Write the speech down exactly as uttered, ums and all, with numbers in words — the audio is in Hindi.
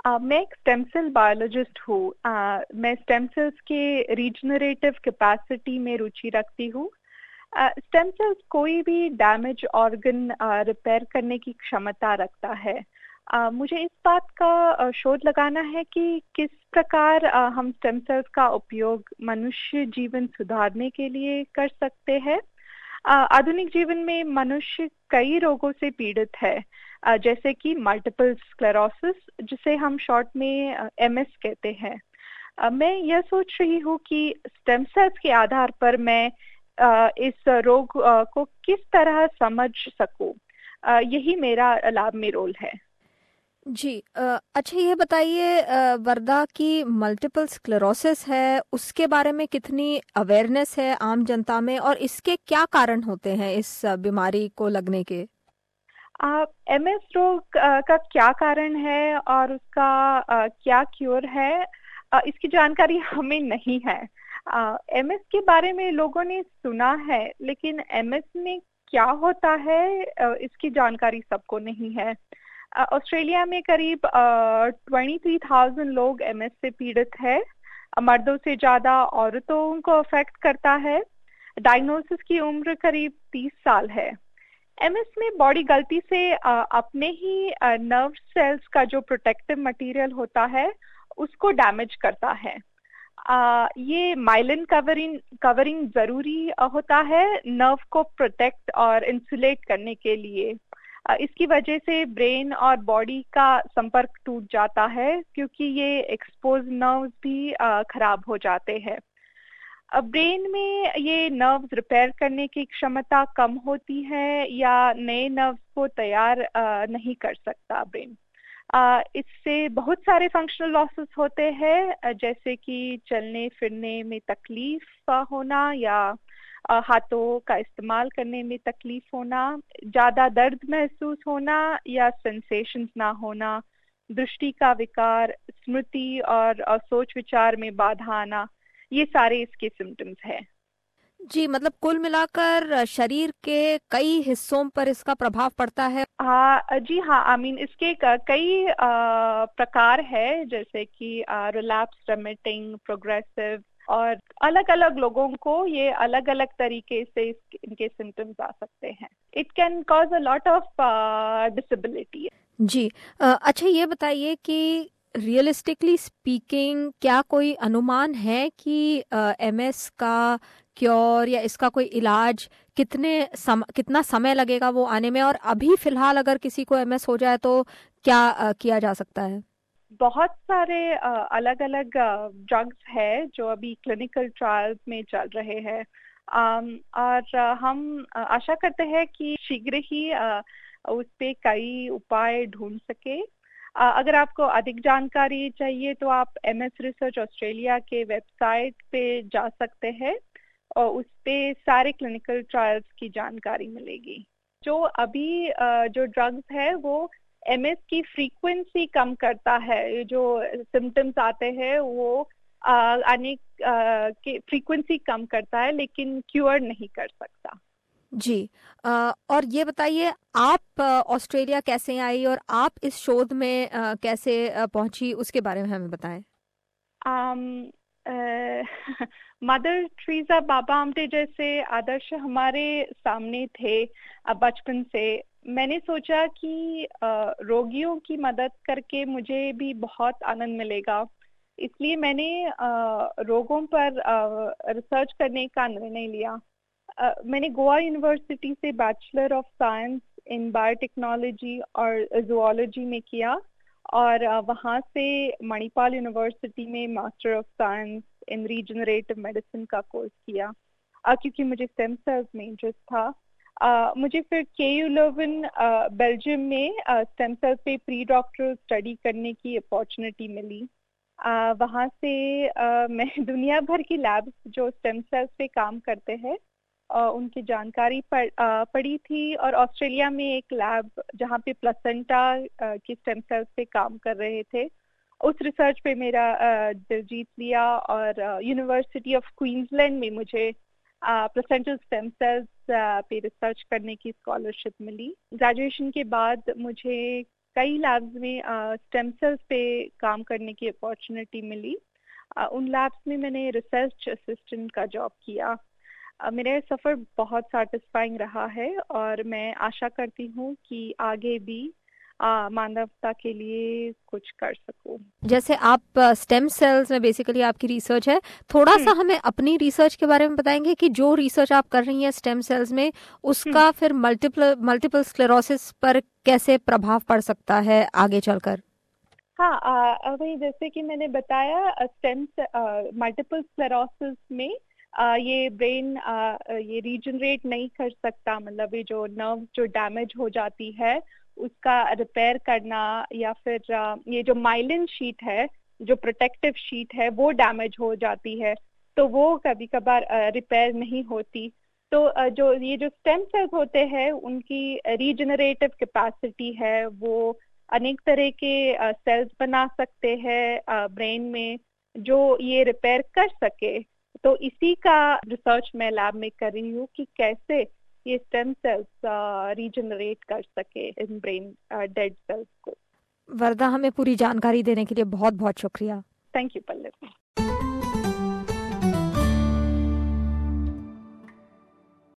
अ, मैं एक स्टेम सेल बायोलॉजिस्ट हूँ। अ, मैं स्टेम सेल्स के रीजनरेटिव कैपेसिटी में रुचि रखती हूँ। अ, स्टेम सेल्स कोई भी डैमेज ऑर्गन रिपेयर करने की क्षमता रखता है। अ, मुझे इस बात का अ, शोध लगाना है कि किस प्रकार अ, हम स्टेम सेल्स का उपयोग मनुष्य जीवन सुधारने के लिए कर सकते हैं। अ, आधुनिक जीवन में मनुष्य कई रोगों से पीड़ित है, अ, जैसे कि मल्टीपल स्क्लेरोसिस, जिसे हम शॉर्ट में एमएस कहते हैं। अ, मैं यह सोच रही हूँ कि स्टेम सेल्स के आधार पर मैं अ, इस रोग अ, को किस तरह समझ सकूं। अ, यही मेरा लैब में रोल है। जी अ, अच्छा ये बताइए अ, वर्दा की मल्टीपल स्क्लेरोसिस है उसके बारे में कितनी अवेयरनेस है आम जनता में और इसके क्या कारण होते हैं इस अ, बीमारी को लगने के? एमएस रोग अ, का क्या कारण है और उसका अ, क्या क्योर है, अ, इसकी जानकारी हमें नहीं है। एमएस के बारे में लोगों ने सुना है, लेकिन एमएस में क्या होता है अ, इसकी जानकारी सबको नहीं है। अ, ऑस्ट्रेलिया में करीब ट्वेंटी थ्री थाउजेंड लोग एमएस से पीड़ित है। अ, मर्दों से ज्यादा औरतों को अफेक्ट करता है। डायग्नोसिस की उम्र करीब तीस साल है। एमएस में बॉडी गलती से अ, अपने ही नर्व सेल्स का जो प्रोटेक्टिव मटेरियल होता है उसको डैमेज करता है। अ, ये माइलिन कवरिंग कवरिंग जरूरी अ, होता है नर्व को प्रोटेक्ट और इंसुलेट करने के लिए। अ, इसकी वजह से ब्रेन और बॉडी का संपर्क टूट जाता है, क्योंकि ये एक्सपोज नर्व्स भी अ, खराब हो जाते हैं। अब ब्रेन में ये नर्व्स रिपेयर करने की क्षमता कम होती है या नए नर्व्स को तैयार अ, नहीं कर सकता ब्रेन। अ, इससे बहुत सारे फंक्शनल लॉसेस होते हैं, अ, जैसे कि चलने फिरने में तकलीफ अ, होना या अ, हाथों का इस्तेमाल करने में तकलीफ होना, ज़्यादा दर्द महसूस होना या सेंसेशंस ना होना, दृष्टि का विकार, स्मृति और अ, सोच विचार में बाधा आना, ये सारे इसके सिम्टम्स हैं। जी मतलब कुल मिलाकर शरीर के कई हिस्सों पर इसका प्रभाव पड़ता है। हाँ जी, हाँ, आई मीन इसके क- कई अ, प्रकार है, जैसे कि रिलैप्स, रेमिटिंग, प्रोग्रेसिव, और अलग अलग लोगों को ये अलग अलग तरीके से इस, इनके सिम्टम्स आ सकते हैं। It can cause a lot of disability. जी अ, अच्छा ये बताइए कि रियलिस्टिकली स्पीकिंग क्या कोई अनुमान है कि एमएस का क्योर या इसका कोई इलाज कितने सम, कितना समय लगेगा वो आने में, और अभी फिलहाल अगर किसी को एमएस हो जाए तो क्या अ, किया जा सकता है? बहुत सारे अलग अलग ड्रग्स है जो अभी क्लिनिकल ट्रायल्स में चल रहे हैं। अम, और अ, हम अ, आशा करते हैं कि शीघ्र ही अ, उस पे कई उपाय ढूंढ सके। अ, अगर आपको अधिक जानकारी चाहिए तो आप एमएस रिसर्च ऑस्ट्रेलिया के वेबसाइट पे जा सकते हैं और उस पे सारे क्लिनिकल ट्रायल्स की जानकारी मिलेगी। जो अभी अ, जो ड्रग्स है वो एमएस की फ्रीक्वेंसी कम करता है। ये जो सिम्टम्स आते हैं वो अ, आने अ, के फ्रीक्वेंसी कम करता है, लेकिन क्योर नहीं कर सकता। जी अ, और ये बताइए आप अ, ऑस्ट्रेलिया कैसे आई और आप इस शोध में अ, कैसे अ, पहुंची उसके बारे में हमें बताएं। आम, अ, मदर ट्रीजा, बाबा आमटे जैसे आदर्श हमारे सामने थे अ, बचपन से। मैंने सोचा कि अ, रोगियों की मदद करके मुझे भी बहुत आनंद मिलेगा, इसलिए मैंने अ, रोगों पर रिसर्च करने का निर्णय लिया। अ, मैंने गोवा यूनिवर्सिटी से bachelor of science in biotechnology और जूलॉजी में किया, और अ, वहाँ से मणिपाल यूनिवर्सिटी में master of science in regenerative medicine का कोर्स किया, अ, क्योंकि मुझे स्टेम सेल्स में इंटरेस्ट था। अ, मुझे फिर के यू लर्वन बेल्जियम में स्टेम सेल्स पे प्री डॉक्टरल स्टडी करने की अपॉर्चुनिटी मिली। अ, वहाँ से अ, मैं दुनिया भर की लैब्स जो स्टेम सेल्स पे काम करते हैं अ, उनकी जानकारी पढ़ अ, पढ़ी थी, और ऑस्ट्रेलिया में एक लैब जहाँ पे प्लेसेंटा अ, की स्टेम सेल्स पे काम कर रहे थे, उस रिसर्च पे मेरा अ, दिल जीत लिया, और यूनिवर्सिटी ऑफ क्वींसलैंड में मुझे प्लेसेंटल स्टेम सेल्स पे रिसर्च करने की स्कॉलरशिप मिली। ग्रेजुएशन के बाद मुझे कई लैब्स में स्टेम सेल्स पे काम करने की अपॉर्चुनिटी मिली। uh, उन लैब्स में मैंने रिसर्च असिस्टेंट का जॉब किया। uh, मेरा सफ़र बहुत सेटिस्फाइंग रहा है और मैं आशा करती हूँ कि आगे भी आ, मानवता के लिए कुछ कर सकूं। जैसे आप स्टेम सेल्स में बेसिकली आपकी रिसर्च है, थोड़ा सा हमें अपनी रिसर्च के बारे में बताएंगे कि जो रिसर्च आप कर रही हैं स्टेम सेल्स में, उसका फिर मल्टीपल मल्टीपल स्क्लेरोसिस पर कैसे प्रभाव पड़ सकता है आगे चलकर? हाँ, वही जैसे कि मैंने बताया, स्टेम मल्टीपल स्क्लेरोसिस में आ, ये ब्रेन आ, ये रीजनरेट नहीं कर सकता, मतलब ये जो नर्व जो डैमेज हो जाती है उसका रिपेयर करना, या फिर आ, ये जो माइलिन शीट है, जो प्रोटेक्टिव शीट है, वो डैमेज हो जाती है, तो वो कभी कभार रिपेयर नहीं होती। तो आ, जो ये जो स्टेम सेल्स होते हैं उनकी रीजनरेटिव कैपेसिटी है, वो अनेक तरह के सेल्स बना सकते हैं ब्रेन में जो ये रिपेयर कर सके। तो इसी का रिसर्च मैं लैब में कर रही हूँ कि कैसे ये स्टेम सेल्स रीजनरेट कर सके इन ब्रेन डेड सेल्स को। वरदा, हमें पूरी जानकारी देने के लिए बहुत बहुत शुक्रिया। Thank you Pallavi.